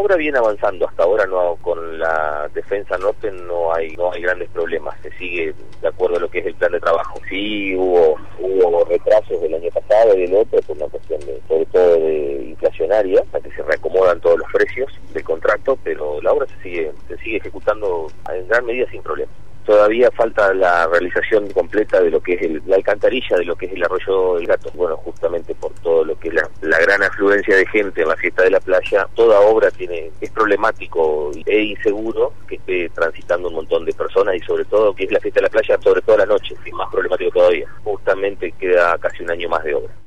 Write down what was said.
obra viene avanzando, hasta ahora no, con la defensa norte no hay grandes problemas, se sigue de acuerdo a lo que es el plan de trabajo. Sí hubo retrasos del año pasado y del otro por una cuestión sobre todo de inflacionaria, para que se reacomodan todos los precios del contrato, pero la obra se sigue ejecutando en gran medida sin problemas. Todavía falta la realización completa de lo que es la alcantarilla, de lo que es el arroyo del Gato. Bueno, justamente por todo lo que es la gran afluencia de gente en la fiesta de la playa, toda obra es problemático e inseguro que esté transitando un montón de personas, y sobre todo que es la fiesta de la playa, sobre todo la noche, es más problemático todavía. Justamente queda casi un año más de obra.